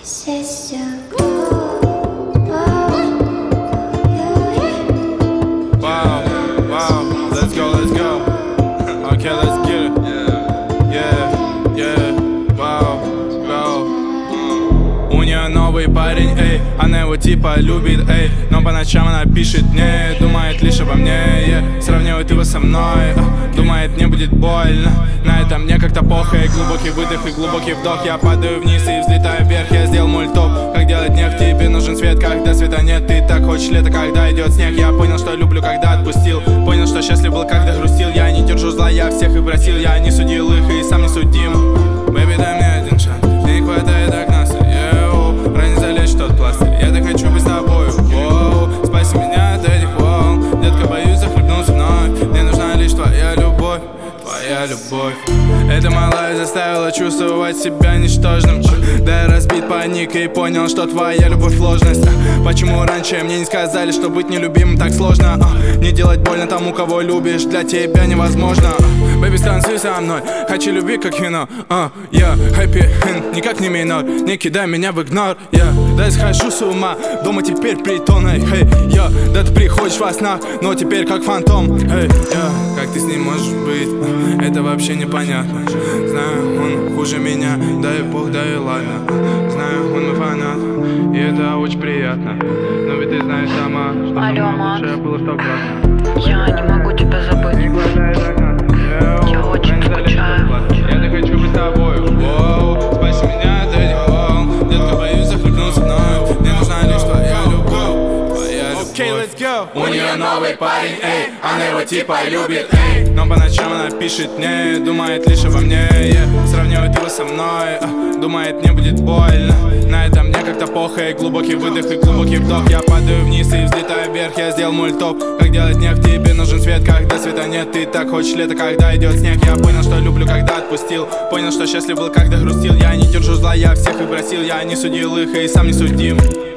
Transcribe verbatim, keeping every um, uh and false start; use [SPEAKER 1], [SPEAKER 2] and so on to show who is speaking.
[SPEAKER 1] Wow, wow, let's go, let's go. Okay, let's get it. Yeah, yeah, wow, go. У нее новый парень, эй, она его типа любит, эй, но по ночам она пишет мне, думает лишь обо мне, yeah. Сравнивает его со мной, а, думает мне будет больно. На это мне как-то похуй, глубокий выдох и глубокий вдох. Я падаю вниз и взлетаю вверх, я сделал мультоп. Как делать нефть, тебе нужен свет, когда света нет. Ты так хочешь лето, когда идет снег. Я понял, что люблю, когда отпустил. Понял, что счастлив был, когда грустил. Я не держу зла, я всех их бросил. Я не судил их и сам не судим. Бэби, дай мне один шанс, мне не хватает окна. Ранее залечь тот пластырь, я так хочу быть с тобою. Воу, спаси меня от этих волн. Детка, боюсь захлебнуться вновь. Мне нужна лишь твоя любовь, твоя любовь. Эта малая заставила чувствовать себя ничтожным. Да я разбит паникой и понял, что твоя любовь ложность. Почему раньше мне не сказали, что быть нелюбимым так сложно? Не делать больно тому, кого любишь, для тебя невозможно. Бэби, станцуй со мной, хочу любви как вино. uh, Я yeah, happy end, никак не минор. Не кидай меня в игнор, yeah. Да я схожу с ума, дома теперь притоной. Hey, yeah. Да ты приходишь во снах, но теперь как фантом. Hey, yeah. Как ты с ним можешь быть, это вообще непонятно. Знаю, он хуже меня, да и бог, да и ладно. Знаю, он мой фанат, и это очень приятно. Но ведь ты знаешь сама, что
[SPEAKER 2] Алло,
[SPEAKER 1] самое лучшее было стократно.
[SPEAKER 2] Я не могу тебя забыть. Я очень скучаю.
[SPEAKER 1] Я так хочу быть с тобой. Воу, спаси меня от этих волн. Детка, боюсь захлебнуться вновь. Мне нужна лишь твоя любовь, твоя любовь. Okay, let's go. У нее новый парень, эй, она его типа любит, эй. Но по ночам она пишет мне, думает лишь обо мне, yeah. Сравнивает его со мной, а, думает мне будет больно. На это мне как-то похуй, глубокий выдох и глубокий вдох. Я падаю вниз и взлетаю вверх, я сделал мультоп. Как делать нефть, тебе нужен свет, когда света нет. Ты так хочешь лето, когда идет снег. Я понял, что люблю, когда отпустил. Понял, что счастлив был, когда грустил. Я не держу зла, я всех их бросил. Я не судил их и сам не судим.